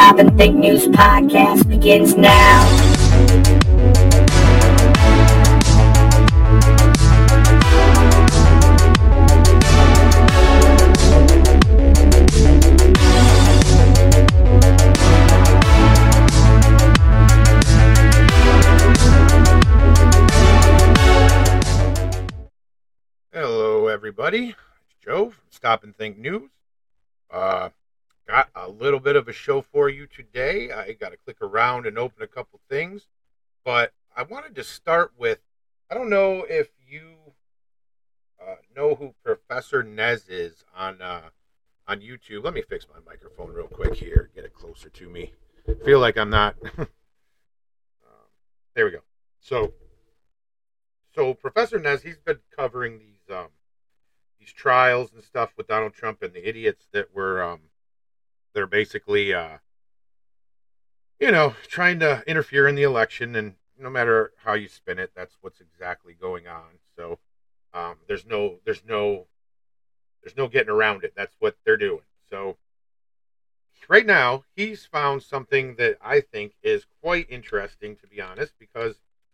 Stop and Think News podcast begins now. Hello, everybody. It's Joe from Stop and Think News. Got a little bit of a show for you today. I got to click around and open a couple things, but I wanted to start with, I don't know if you know who Professor Nez is on YouTube. Let me fix my microphone real quick here, get it closer to me. I feel like I'm not. There we go. So Professor Nez, he's been covering these trials and stuff with Donald Trump and the idiots that were they're basically trying to interfere in the election, and no matter how you spin it, that's what's exactly going on. So there's no getting around it. That's what they're doing. So right now he's found something that I think is quite interesting, to be honest, because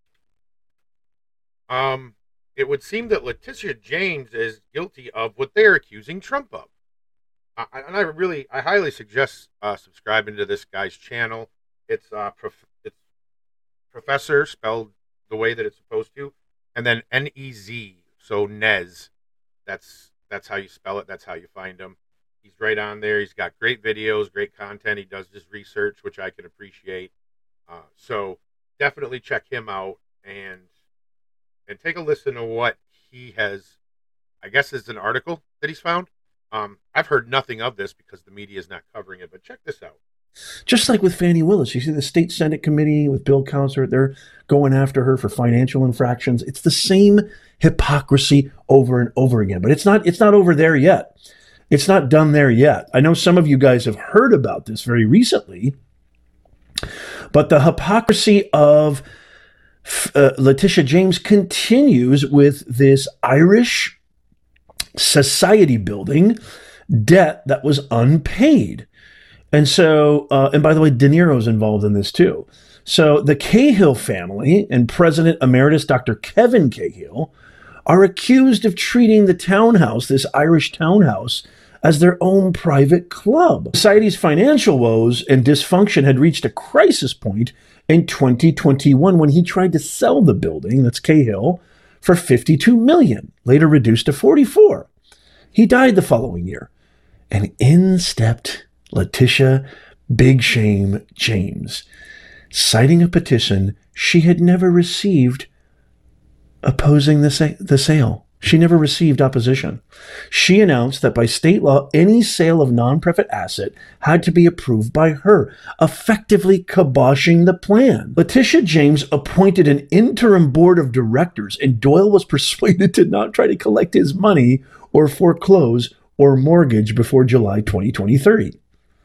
it would seem that Letitia James is guilty of what they're accusing Trump of. And I highly suggest subscribing to this guy's channel. It's Professor, spelled the way that it's supposed to, and then N-E-Z, so Nez. That's how you spell it. That's how you find him. He's right on there. He's got great videos, great content. He does his research, which I can appreciate. So definitely check him out and take a listen to what he has. I guess it's an article that he's found. I've heard nothing of this because the media is not covering it, but check this out. Just like with Fani Willis, you see the state Senate committee with Bill Counselor, they're going after her for financial infractions. It's the same hypocrisy over and over again, but it's not over there yet. It's not done there yet. I know some of you guys have heard about this very recently, but the hypocrisy of Letitia James continues with this Irish society building debt that was unpaid. And so, and by the way, De Niro's involved in this too. So the Cahill family and President Emeritus Dr. Kevin Cahill are accused of treating the townhouse, this Irish townhouse, as their own private club. Society's financial woes and dysfunction had reached a crisis point in 2021 when he tried to sell the building, that's Cahill, for $52 million, later reduced to $44. He died the following year. And in stepped Letitia Big Shame James, citing a petition she had never received opposing the sale. She never received opposition. She announced that by state law, any sale of non-profit asset had to be approved by her, effectively kiboshing the plan. Letitia James appointed an interim board of directors, and Doyle was persuaded to not try to collect his money or foreclose or mortgage before July 2023.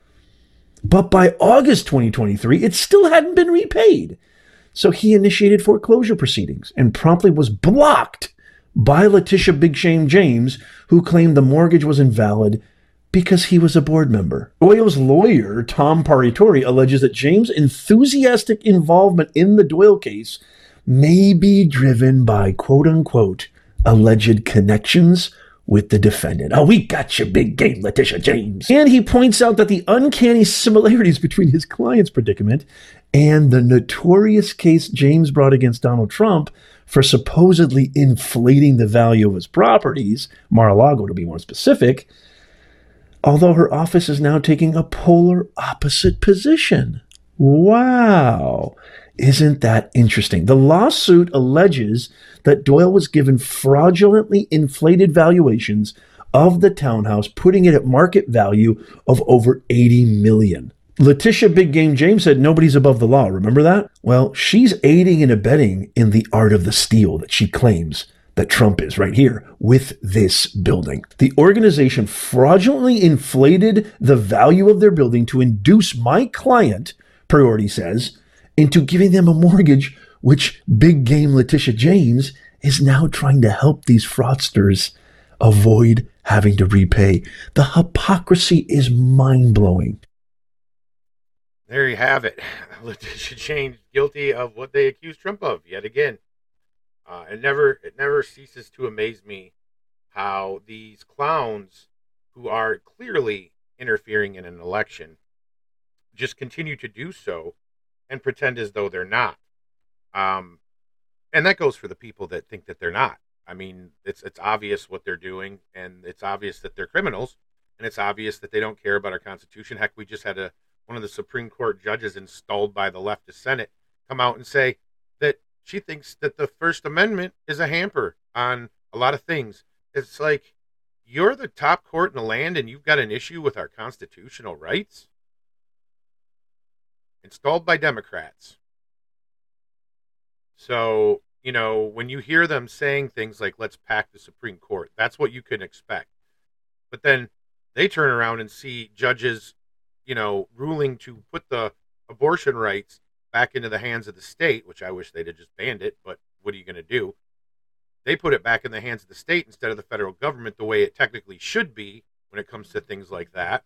But by August 2023, it still hadn't been repaid. So he initiated foreclosure proceedings and promptly was blocked by Letitia Big Shame James, who claimed the mortgage was invalid because he was a board member. Doyle's lawyer, Tom Paritori, alleges that James' enthusiastic involvement in the Doyle case may be driven by, quote-unquote, alleged connections with the defendant. Oh, we got you, big game, Letitia James. And he points out that the uncanny similarities between his client's predicament and the notorious case James brought against Donald Trump for supposedly inflating the value of his properties, Mar-a-Lago to be more specific, although her office is now taking a polar opposite position. Wow. Isn't that interesting? The lawsuit alleges that Doyle was given fraudulently inflated valuations of the townhouse, putting it at market value of over $80 million. Letitia Big Game James said nobody's above the law. Remember that? Well, she's aiding and abetting in the art of the steal that she claims that Trump is right here with this building. The organization fraudulently inflated the value of their building to induce my client, Priority says, into giving them a mortgage, which Big Game Letitia James is now trying to help these fraudsters avoid having to repay. The hypocrisy is mind-blowing. there you have it. Letitia James guilty of what they accused Trump of yet again. It never ceases to amaze me how these clowns who are clearly interfering in an election just continue to do so and pretend as though they're not. Um, and that goes for the people that think that they're not. I mean, it's obvious what they're doing, and it's obvious that they're criminals, and it's obvious that they don't care about our Constitution. Heck, we just had one of the Supreme Court judges installed by the leftist Senate come out and say that she thinks that the First Amendment is a hamper on a lot of things. It's like, you're the top court in the land, and you've got an issue with our constitutional rights? Installed by Democrats. So, when you hear them saying things like, let's pack the Supreme Court, that's what you can expect. But then they turn around and see judges, ruling to put the abortion rights back into the hands of the state, which I wish they'd have just banned it, but what are you going to do? They put it back in the hands of the state instead of the federal government, the way it technically should be when it comes to things like that.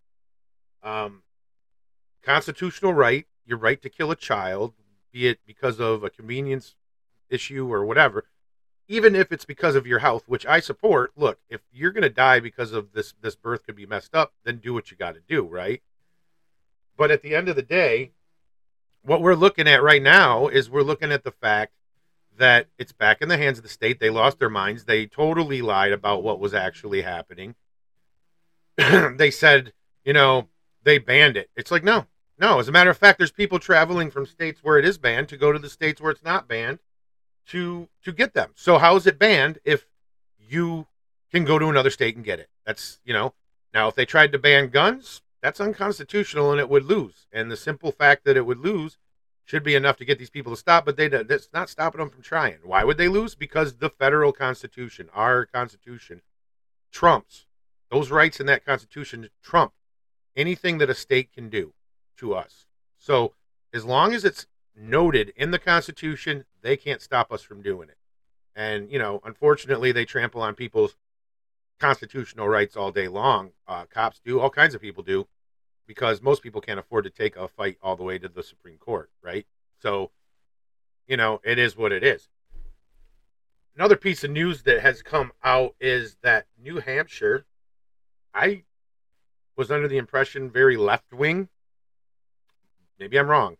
Constitutional right, your right to kill a child, be it because of a convenience issue or whatever, even if it's because of your health, which I support. Look, if you're going to die because of this birth could be messed up, then do what you got to do, right? But at the end of the day, what we're looking at right now is we're looking at the fact that it's back in the hands of the state. They lost their minds. They totally lied about what was actually happening. They said, they banned it. It's like, no. As a matter of fact, there's people traveling from states where it is banned to go to the states where it's not banned to get them. So how is it banned if you can go to another state and get it? That's, now if they tried to ban guns, that's unconstitutional and it would lose. And the simple fact that it would lose should be enough to get these people to stop, but that's not stopping them from trying. Why would they lose? Because the federal Constitution, our Constitution, trumps. Those rights in that Constitution trump anything that a state can do to us. So as long as it's noted in the Constitution, they can't stop us from doing it. And, unfortunately, they trample on people's constitutional rights all day long. Cops do, all kinds of people do, because most people can't afford to take a fight all the way to the Supreme Court, right? So, it is what it is. Another piece of news that has come out is that New Hampshire, I was under the impression very left-wing. Maybe I'm wrong.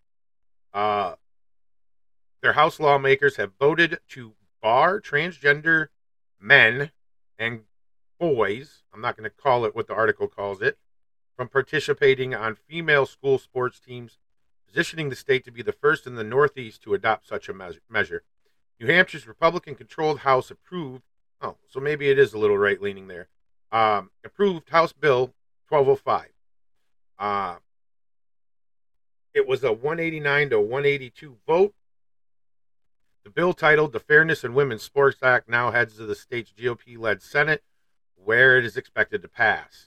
Their House lawmakers have voted to bar transgender men and boys, I'm not going to call it what the article calls it, from participating on female school sports teams, positioning the state to be the first in the Northeast to adopt such a measure. New Hampshire's Republican-controlled House approved, so maybe it is a little right-leaning there, approved House Bill 1205. It was a 189 to 182 vote. The bill, titled the Fairness in Women's Sports Act, now heads to the state's GOP-led Senate, where it is expected to pass.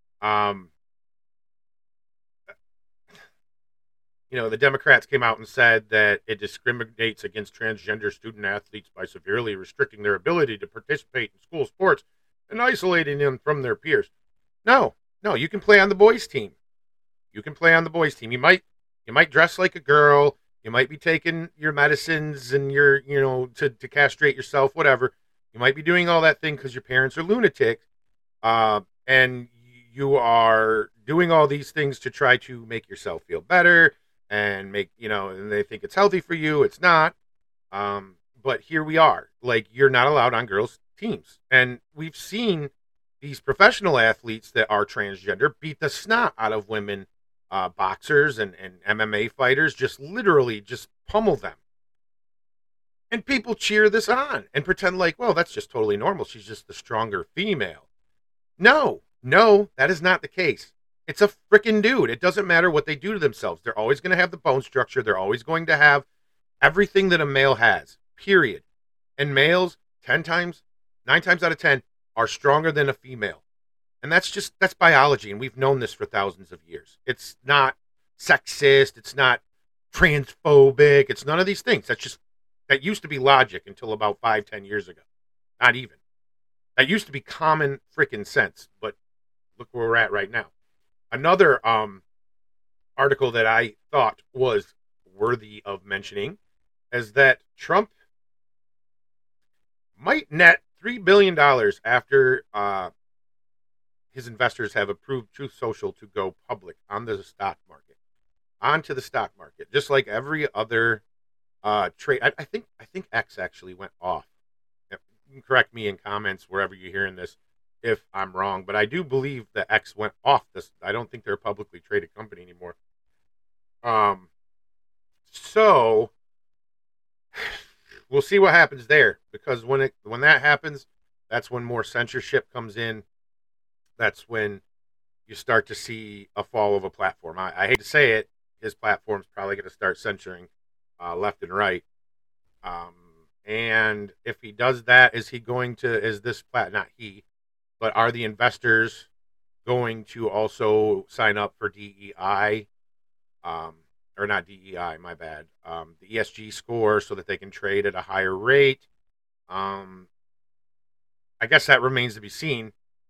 The Democrats came out and said that it discriminates against transgender student athletes by severely restricting their ability to participate in school sports and isolating them from their peers. No, you can play on the boys' team. You can play on the boys' team. You might dress like a girl. You might be taking your medicines and your, to castrate yourself, whatever. You might be doing all that thing because your parents are lunatics. And you are doing all these things to try to make yourself feel better and and they think it's healthy for you. It's not. But here we are. Like, you're not allowed on girls' teams. And we've seen these professional athletes that are transgender beat the snot out of women boxers and MMA fighters, just literally just pummel them. And people cheer this on and pretend like, well, that's just totally normal. She's just the stronger female. No, that is not the case. It's a freaking dude. It doesn't matter what they do to themselves. They're always going to have the bone structure. They're always going to have everything that a male has, period. And males, 9 times out of 10, are stronger than a female. And that's biology, and we've known this for thousands of years. It's not sexist, it's not transphobic, it's none of these things. That used to be logic until about 5-10 years ago. Not even. That used to be common freaking sense, but look where we're at right now. Another article that I thought was worthy of mentioning is that Trump might net $3 billion after his investors have approved Truth Social to go public on the stock market, onto the stock market, just like every other trade. I think X actually went off. You can correct me in comments wherever you're hearing this if I'm wrong, but I do believe that X went off this. I don't think they're a publicly traded company anymore. So we'll see what happens there, because when that happens, that's when more censorship comes in. That's when you start to see a fall of a platform. I hate to say it, his platform's probably going to start censoring left and right. And if he does that, is are the investors going to also sign up for DEI? Or not DEI, my bad. The ESG score, so that they can trade at a higher rate. I guess that remains to be seen.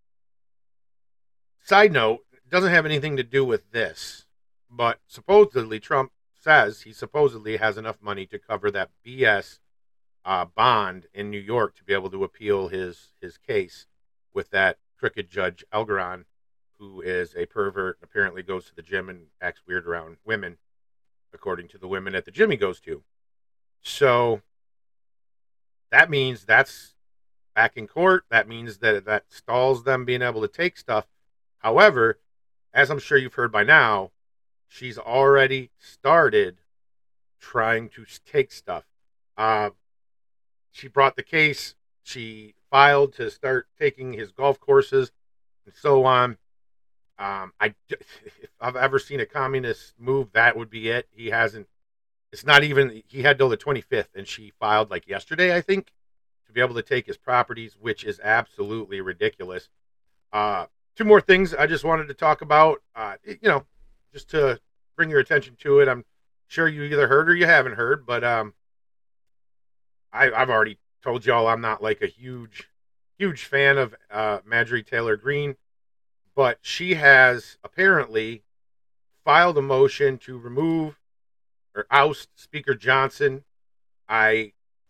Side note, it doesn't have anything to do with this, but supposedly Trump says he supposedly has enough money to cover that BS bond in New York to be able to appeal his case with that crooked Judge Elgaron, who is a pervert, apparently goes to the gym and acts weird around women, according to the women at the gym he goes to. So that means that's back in court. That means that stalls them being able to take stuff. However, as I'm sure you've heard by now, she's already started trying to take stuff. She brought the case. She filed to start taking his golf courses and so on. If I've ever seen a communist move, that would be it. He hasn't. It's not even. He had till the 25th, and she filed like yesterday, I think, to be able to take his properties, which is absolutely ridiculous. Two more things I just wanted to talk about. Just to bring your attention to it. I'm sure you either heard or you haven't heard, but I've already told y'all I'm not like a huge fan of Marjorie Taylor Greene. But she has apparently filed a motion to remove or oust Speaker Johnson. I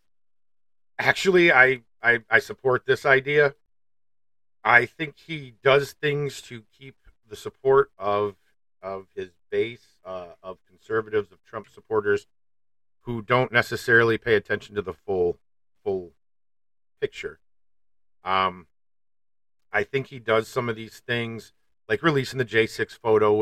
support this idea. I think he does things to keep the support of his base of conservatives, of Trump supporters, who don't necessarily pay attention to the full picture. I think he does some of these things, like releasing the J6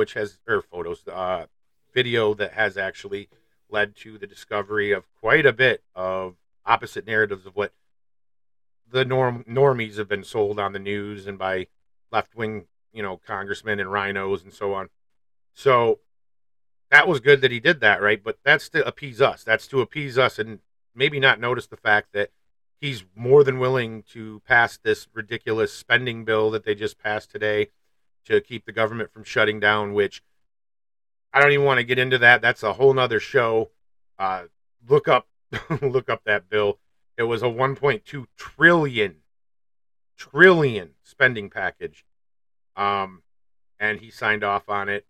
video that has actually led to the discovery of quite a bit of opposite narratives of what the normies have been sold on the news and by left-wing, congressmen and rhinos and so on. So that was good that he did that, right? But that's to appease us. That's to appease us and maybe not notice the fact that he's more than willing to pass this ridiculous spending bill that they just passed today to keep the government from shutting down, which I don't even want to get into that. That's a whole nother show. Look up that bill. It was a 1.2 trillion spending package. And he signed off on it.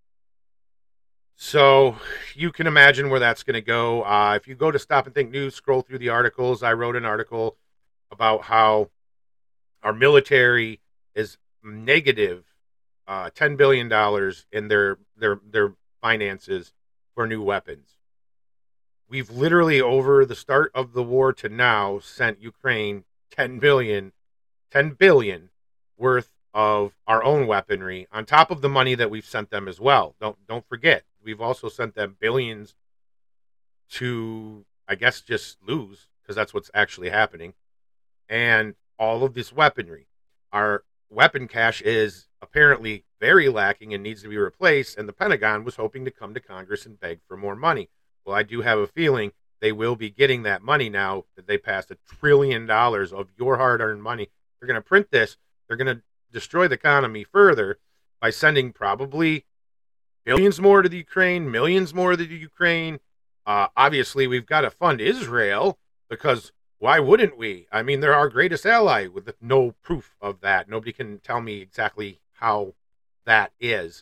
So you can imagine where that's going to go. If you go to Stop and Think News, scroll through the articles. I wrote an article about how our military is negative $10 billion in their finances for new weapons. We've literally, over the start of the war to now, sent Ukraine $10 billion worth of our own weaponry, on top of the money that we've sent them as well. Don't forget, we've also sent them billions to, I guess, just lose, because that's what's actually happening. And all of this weaponry, our weapon cache is apparently very lacking and needs to be replaced, and the Pentagon was hoping to come to Congress and beg for more money. Well, I do have a feeling they will be getting that money now that they passed $1 trillion of your hard-earned money. They're going to print this. They're going to destroy the economy further by sending probably billions more to the Ukraine, millions more to the Ukraine. Obviously, we've got to fund Israel, because why wouldn't we? I mean, they're our greatest ally, with no proof of that. Nobody can tell me exactly how that is.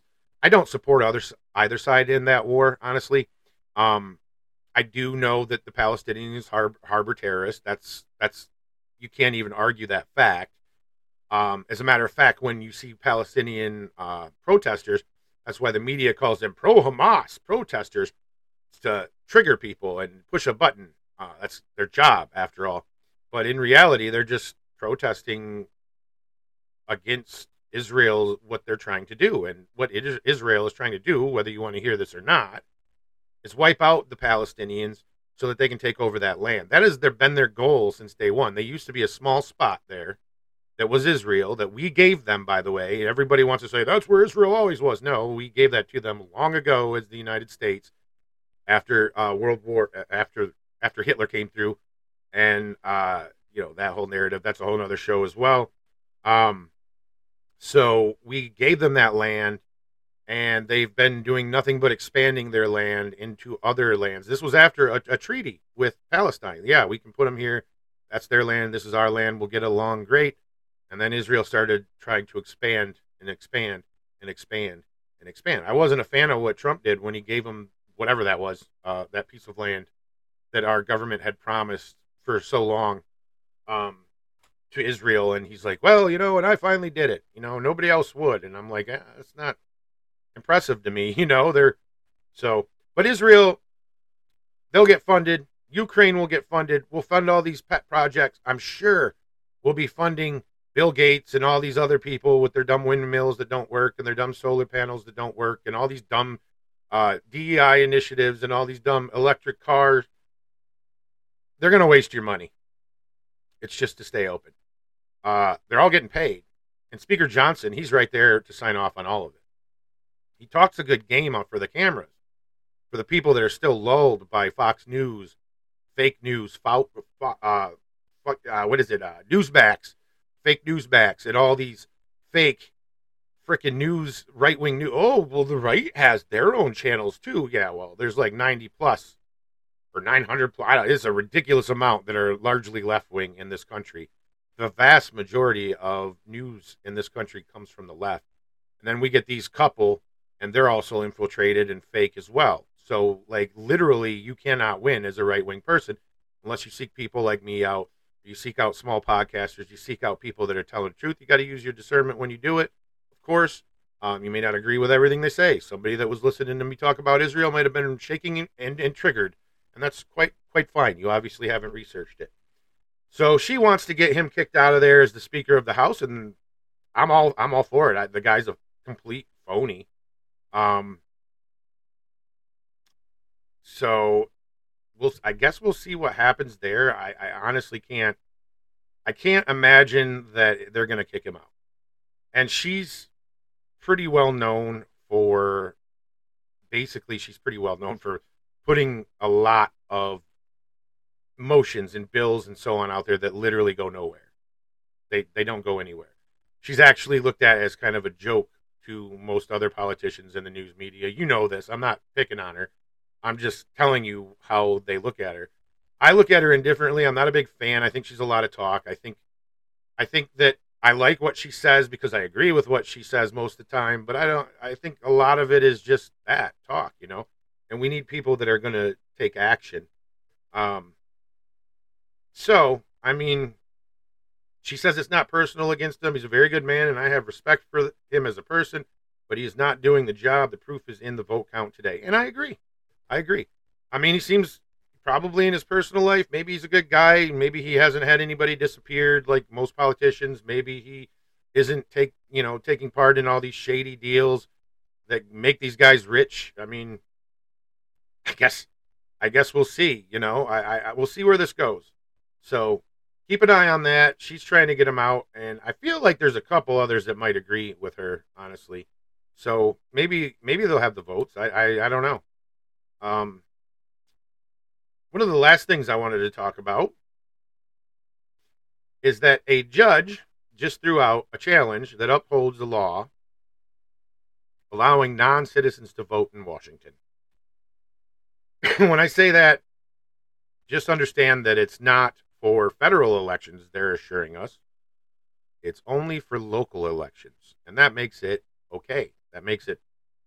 I don't support either side in that war, honestly. I do know that the Palestinians harbor terrorists. That's you can't even argue that fact. As a matter of fact, when you see Palestinian protesters, that's why the media calls them pro-Hamas protesters, to trigger people and push a button. That's their job, after all. But in reality, they're just protesting against Israel, what they're trying to do. And what Israel is trying to do, whether you want to hear this or not, is wipe out the Palestinians so that they can take over that land. That has been their goal since day one. They used to be a small spot there that was Israel, that we gave them, by the way. Everybody wants to say, that's where Israel always was. No, we gave that to them long ago as the United States after after Hitler came through. And, that whole narrative, that's a whole other show as well. So we gave them that land, and they've been doing nothing but expanding their land into other lands. This was after a treaty with Palestine. Yeah, we can put them here. That's their land. This is our land. We'll get along great. And then Israel started trying to expand and expand and expand and expand. I wasn't a fan of what Trump did when he gave them whatever that was, that piece of land that our government had promised for so long to Israel. And he's like, well, and I finally did it. Nobody else would. And I'm like, it's not impressive to me. But Israel, they'll get funded. Ukraine will get funded. We'll fund all these pet projects. I'm sure we'll be funding Bill Gates and all these other people with their dumb windmills that don't work and their dumb solar panels that don't work and all these dumb DEI initiatives and all these dumb electric cars. They're going to waste your money. It's just to stay open. They're all getting paid. And Speaker Johnson, he's right there to sign off on all of it. He talks a good game out for the cameras. For the people that are still lulled by Fox News, fake news, newsbacks, fake newsbacks, and all these fake freaking news, right-wing news. Oh, well, the right has their own channels too. Yeah, well, there's like 90 plus or 900 plus. It's a ridiculous amount that are largely left-wing in this country. The vast majority of news in this country comes from the left. And then we get these couple, and they're also infiltrated and fake as well. So, like, literally, you cannot win as a right-wing person unless you seek people like me out. You seek out small podcasters. You seek out people that are telling the truth. You got to use your discernment when you do it. Of course, you may not agree with everything they say. Somebody that was listening to me talk about Israel might have been shaking and triggered, and that's quite fine. You obviously haven't researched it. So she wants to get him kicked out of there as the Speaker of the House, and I'm all for it. The guy's a complete phony. So I guess we'll see what happens there. I honestly can't imagine that they're going to kick him out. And she's pretty well known for putting a lot of motions and bills and so on out there that literally go nowhere. They don't go anywhere. She's actually looked at as kind of a joke to most other politicians in the news media. You know this. I'm not picking on her. I'm just telling you how they look at her. I look at her indifferently. I'm not a big fan. I think she's a lot of talk. I think that I like what she says because I agree with what she says most of the time, but I think a lot of it is just that talk, and we need people that are going to take action. So, I mean, she says it's not personal against him. He's a very good man, and I have respect for him as a person, but he is not doing the job. The proof is in the vote count today. And I agree. I mean, he seems probably in his personal life, maybe he's a good guy. Maybe he hasn't had anybody disappeared like most politicians. Maybe he isn't taking part in all these shady deals that make these guys rich. I mean, I guess we'll see, we'll see where this goes. So keep an eye on that. She's trying to get him out, and I feel like there's a couple others that might agree with her, honestly. So maybe they'll have the votes. I don't know. One of the last things I wanted to talk about is that a judge just threw out a challenge that upholds the law allowing non-citizens to vote in Washington. When I say that, just understand that it's not for federal elections, they're assuring us. It's only for local elections. And that makes it okay. That makes it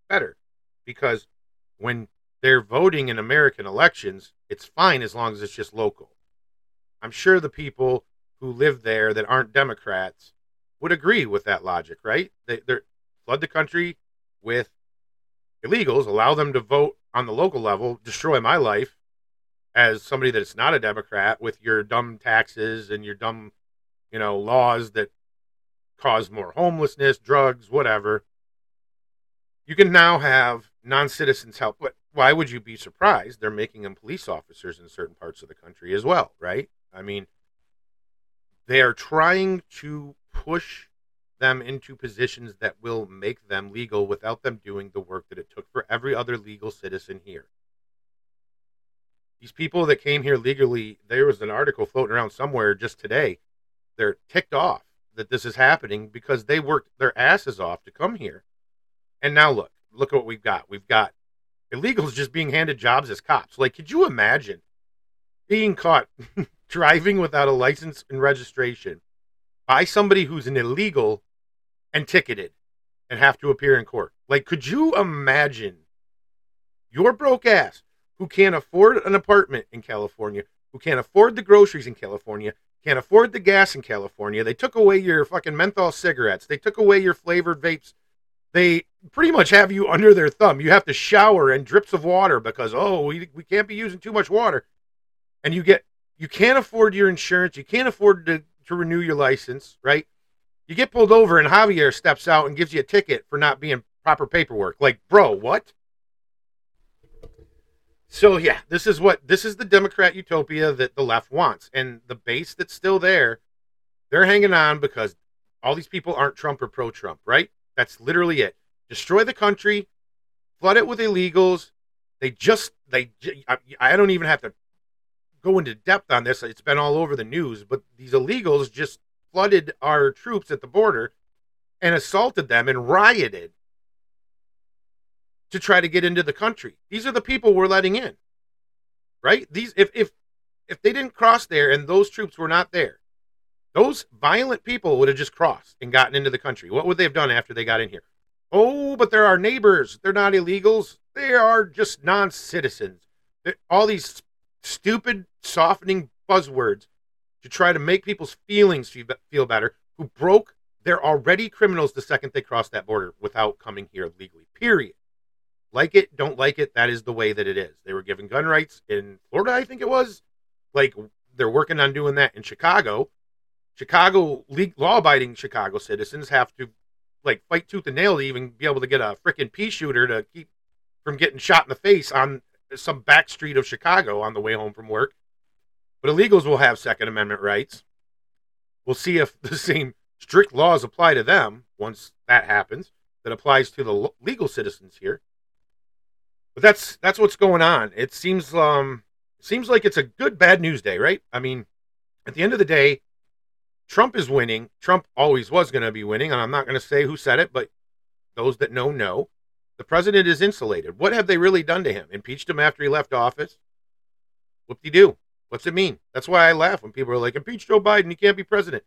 better, because when they're voting in American elections, it's fine as long as it's just local. I'm sure the people who live there that aren't Democrats would agree with that logic, right? They're flood the country with illegals, allow them to vote on the local level, destroy my life as somebody that's not a Democrat with your dumb taxes and your dumb, laws that cause more homelessness, drugs, whatever. You can now have non-citizens help, but why would you be surprised? They're making them police officers in certain parts of the country as well, right? I mean, they are trying to push them into positions that will make them legal without them doing the work that it took for every other legal citizen here. These people that came here legally, there was an article floating around somewhere just today. They're ticked off that this is happening because they worked their asses off to come here. And now look at what we've got. We've got illegals just being handed jobs as cops. Like, could you imagine being caught driving without a license and registration by somebody who's an illegal and ticketed and have to appear in court? Like, could you imagine your broke ass who can't afford an apartment in California, who can't afford the groceries in California, can't afford the gas in California? They took away your fucking menthol cigarettes. They took away your flavored vapes. They pretty much have you under their thumb. You have to shower in drips of water because, we can't be using too much water. And you can't afford your insurance. You can't afford to renew your license, right? You get pulled over and Javier steps out and gives you a ticket for not being proper paperwork. Like, bro, what? So yeah, this is the Democrat utopia that the left wants. And the base that's still there, they're hanging on because all these people aren't Trump or pro-Trump, right? That's literally it. Destroy the country, flood it with illegals. I don't even have to go into depth on this. It's been all over the news, but these illegals just flooded our troops at the border and assaulted them and rioted to try to get into the country. These are the people we're letting in, right? If they didn't cross there and those troops were not there, those violent people would have just crossed and gotten into the country. What would they have done after they got in here? Oh, but they're our neighbors. They're not illegals. They are just non-citizens. All these stupid, softening buzzwords to try to make people's feelings feel better, who broke, they're already criminals the second they cross that border without coming here legally, period. Like it, don't like it, that is the way that it is. They were given gun rights in Florida, I think it was. Like, they're working on doing that in Chicago. Law-abiding Chicago citizens have to, fight tooth and nail to even be able to get a freaking pea shooter to keep from getting shot in the face on some back street of Chicago on the way home from work. But illegals will have Second Amendment rights. We'll see if the same strict laws apply to them once that happens that applies to the legal citizens here. But that's what's going on. It seems like it's a good bad news day, right? I mean, at the end of the day, Trump is winning. Trump always was going to be winning, and I'm not going to say who said it, but those that know. The president is insulated. What have they really done to him? Impeached him after he left office? Whoop-de-doo. What's it mean? That's why I laugh when people are like, impeach Joe Biden, he can't be president.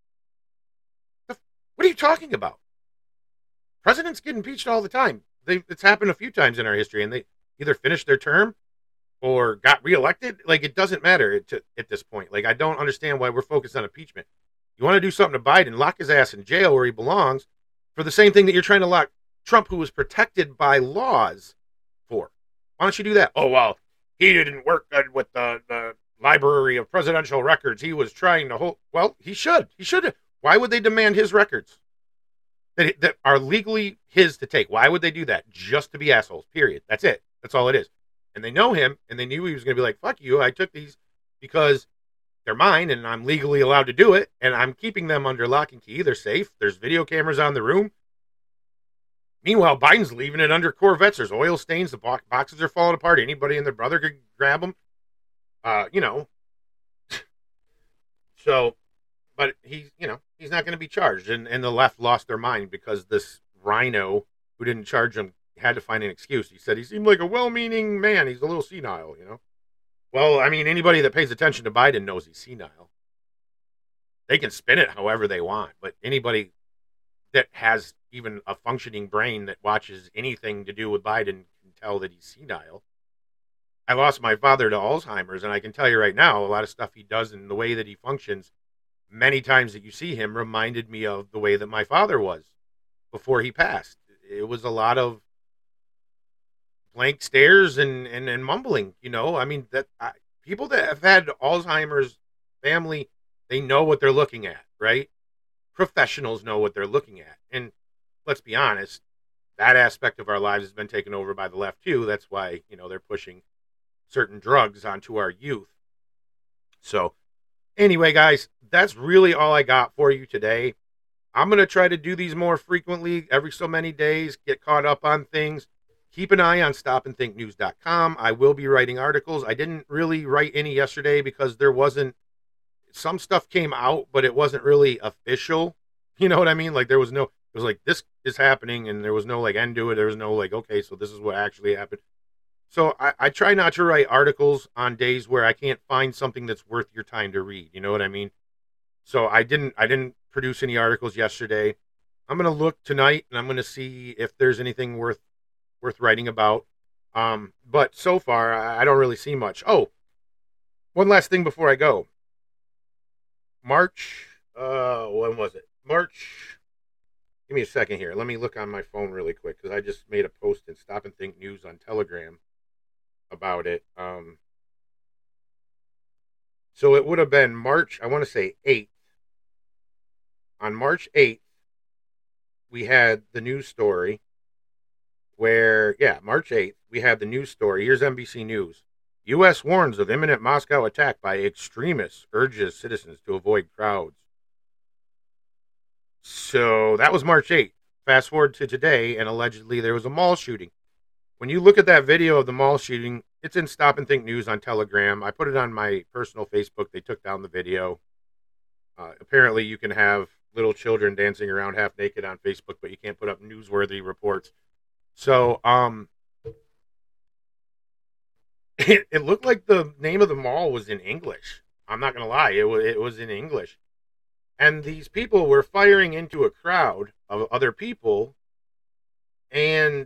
What are you talking about? Presidents get impeached all the time. It's happened a few times in our history, and they either finished their term or got reelected. Like, it doesn't matter at this point. Like, I don't understand why we're focused on impeachment. You want to do something to Biden, lock his ass in jail where he belongs for the same thing that you're trying to lock Trump, who was protected by laws, for. Why don't you do that? Oh, well, he didn't work good with the Library of Presidential Records. He was trying to hold. Well, he should. He should. Why would they demand his records that are legally his to take? Why would they do that? Just to be assholes, period. That's it. That's all it is. And they know him, and they knew he was going to be like, fuck you, I took these because they're mine, and I'm legally allowed to do it, and I'm keeping them under lock and key. They're safe. There's video cameras on the room. Meanwhile, Biden's leaving it under Corvettes. There's oil stains. The boxes are falling apart. Anybody and their brother could grab them. So, but he's not going to be charged. And the left lost their mind because this rhino who didn't charge him had to find an excuse. He said he seemed like a well-meaning man. He's a little senile, Well, I mean, anybody that pays attention to Biden knows he's senile. They can spin it however they want, but anybody that has even a functioning brain that watches anything to do with Biden can tell that he's senile. I lost my father to Alzheimer's, and I can tell you right now, a lot of stuff he does and the way that he functions, many times that you see him, reminded me of the way that my father was before he passed. It was a lot of blank stares and mumbling. I mean, people that have had Alzheimer's family, they know what they're looking at, right? Professionals know what they're looking at. And let's be honest, that aspect of our lives has been taken over by the left too. That's why, they're pushing certain drugs onto our youth. So anyway, guys, that's really all I got for you today. I'm going to try to do these more frequently, every so many days, get caught up on things. Keep an eye on stopandthinknews.com. I will be writing articles. I didn't really write any yesterday because some stuff came out, but it wasn't really official. You know what I mean? Like it was like, this is happening, and there was no like end to it. There was no like, okay, so this is what actually happened. So I try not to write articles on days where I can't find something that's worth your time to read. You know what I mean? So I didn't produce any articles yesterday. I'm going to look tonight, and I'm going to see if there's anything worth writing about. But so far, I don't really see much. Oh, one last thing before I go. March, when was it? March. Give me a second here. Let me look on my phone really quick, because I just made a post in Stop and Think News on Telegram about it. So it would have been March, I want to say 8th. On March 8th, we had the news story where, March 8th, we had the news story. Here's NBC News. U.S. warns of imminent Moscow attack by extremists, urges citizens to avoid crowds. So that was March 8th. Fast forward to today, and allegedly there was a mall shooting. When you look at that video of the mall shooting, it's in Stop and Think News on Telegram. I put it on my personal Facebook. They took down the video. Apparently, you can have little children dancing around half naked on Facebook, but you can't put up newsworthy reports. So, it looked like the name of the mall was in English. I'm not going to lie. It was in English. And these people were firing into a crowd of other people, and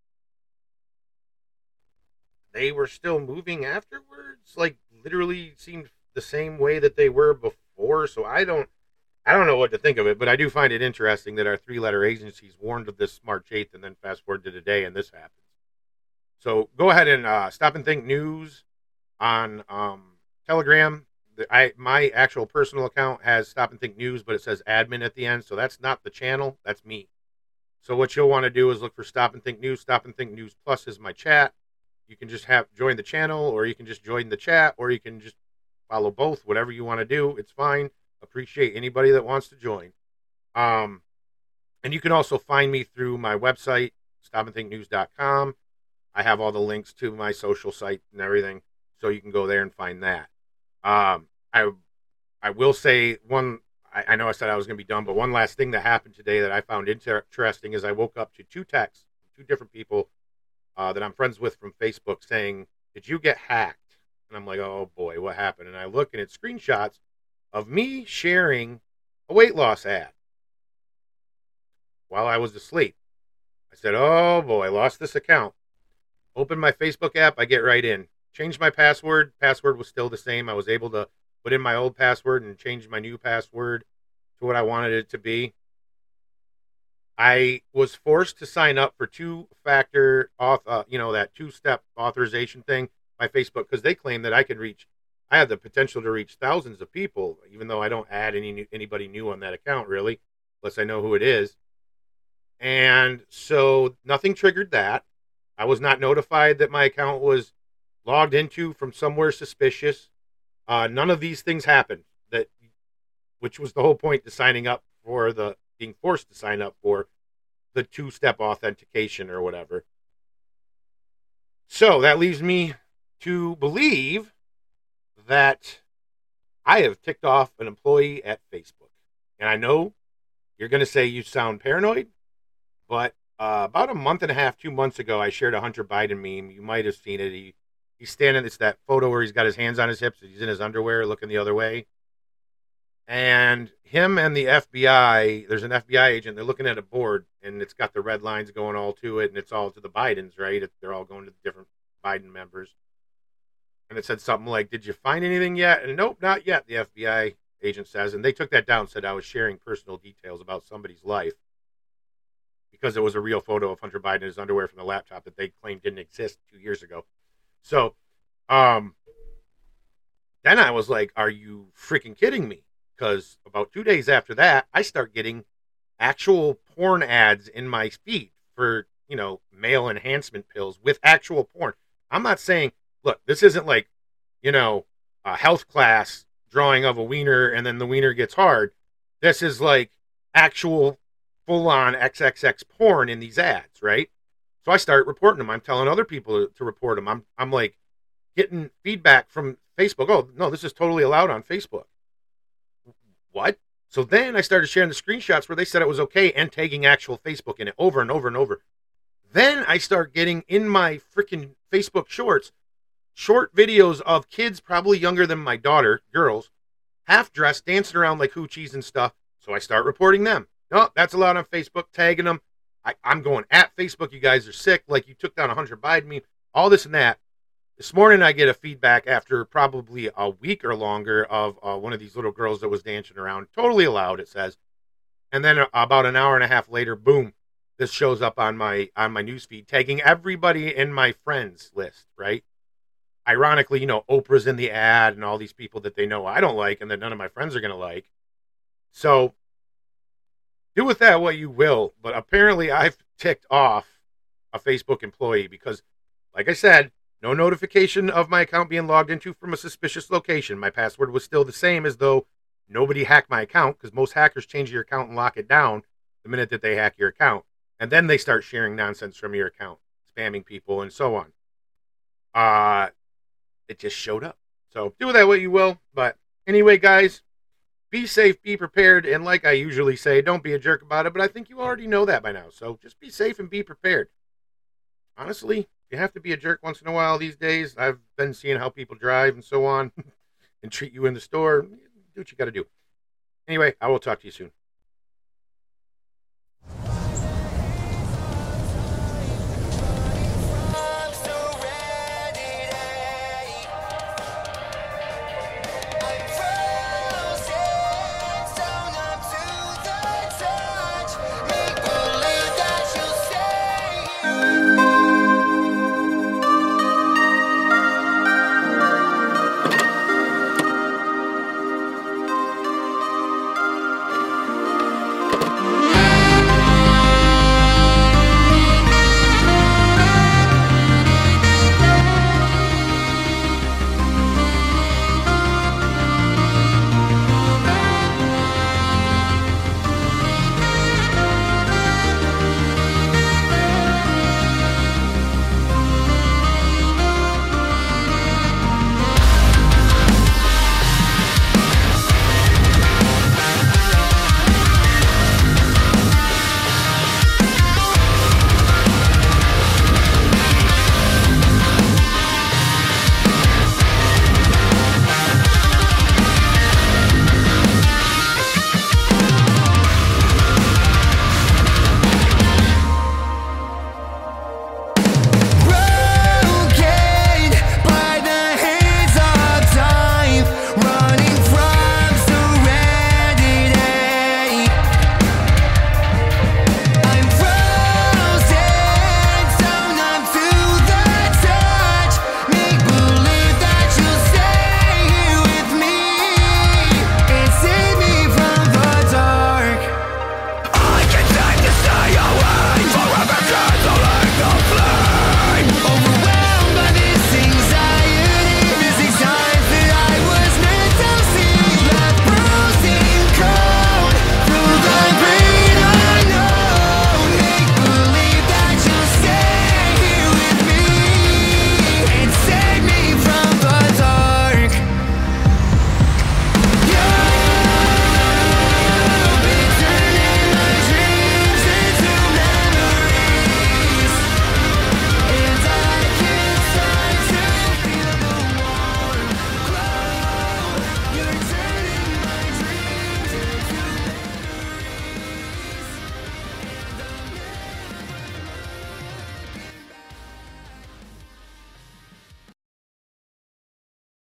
they were still moving afterwards. Like, literally seemed the same way that they were before. So I don't know what to think of it, but I do find it interesting that our 3-letter agencies warned of this March 8th, and then fast forward to today, and this happens. So go ahead and Stop and Think News on Telegram. My actual personal account has Stop and Think News, but it says admin at the end, so that's not the channel, that's me. So what you'll want to do is look for Stop and Think News. Stop and Think News Plus is my chat. You can just join the channel, or you can just join the chat, or you can just follow both. Whatever you want to do, it's fine. Appreciate anybody that wants to join. And you can also find me through my website, stopandthinknews.com. I have all the links to my social site and everything, so you can go there and find that. I will say I know I said I was going to be done, but one last thing that happened today that I found interesting is I woke up to 2 texts, 2 different people that I'm friends with from Facebook saying, "Did you get hacked?" And I'm like, oh boy, what happened? And I look, and it's screenshots of me sharing a weight loss ad while I was asleep. I said, oh boy, I lost this account. Open my Facebook app, I get right in. Changed my password. Password was still the same. I was able to put in my old password and change my new password to what I wanted it to be. I was forced to sign up for 2-factor that 2-step authorization thing by Facebook, because they claim that I have the potential to reach thousands of people, even though I don't add anybody new on that account, really, unless I know who it is. And so nothing triggered that. I was not notified that my account was logged into from somewhere suspicious. None of these things happened, which was the whole point to signing up for being forced to sign up for the 2-step authentication or whatever. So that leaves me to believe that I have ticked off an employee at Facebook. And I know you're going to say you sound paranoid, but about a month and a half, 2 months ago, I shared a Hunter Biden meme. You might have seen it. He's standing, it's that photo where he's got his hands on his hips, and he's in his underwear looking the other way. And him and the FBI, there's an FBI agent, they're looking at a board, and it's got the red lines going all to it, and it's all to the Bidens, right? They're all going to the different Biden members. And it said something like, did you find anything yet? And nope, not yet, the FBI agent says. And they took that down, said I was sharing personal details about somebody's life because it was a real photo of Hunter Biden in his underwear from the laptop that they claimed didn't exist 2 years ago. So then I was like, are you freaking kidding me? Because about 2 days after that, I start getting actual porn ads in my feed for, male enhancement pills with actual porn. I'm not saying, look, this isn't like, a health class drawing of a wiener and then the wiener gets hard. This is like actual full-on XXX porn in these ads, right? So I start reporting them. I'm telling other people to report them. I'm like getting feedback from Facebook. Oh, no, this is totally allowed on Facebook. What? So then I started sharing the screenshots where they said it was okay and tagging actual Facebook in it over and over and over. Then I start getting in my freaking Facebook shorts, short videos of kids probably younger than my daughter, girls, half dressed, dancing around like hoochies and stuff. So I start reporting them. No, that's allowed on Facebook, tagging them. I'm going at Facebook. You guys are sick. Like you took down a Hunter Biden meme, all this and that. This morning, I get a feedback after probably a week or longer of one of these little girls that was dancing around. Totally allowed, it says. And then about an hour and a half later, boom, this shows up on my newsfeed, tagging everybody in my friends list, right? Ironically, Oprah's in the ad and all these people that they know I don't like and that none of my friends are going to like. So do with that what you will. But apparently, I've ticked off a Facebook employee because, like I said, no notification of my account being logged into from a suspicious location. My password was still the same as though nobody hacked my account because most hackers change your account and lock it down the minute that they hack your account. And then they start sharing nonsense from your account, spamming people and so on. It just showed up. So do with that what you will. But anyway, guys, be safe, be prepared. And like I usually say, don't be a jerk about it. But I think you already know that by now. So just be safe and be prepared. Honestly, you have to be a jerk once in a while these days. I've been seeing how people drive and so on and treat you in the store. Do what you got to do. Anyway, I will talk to you soon.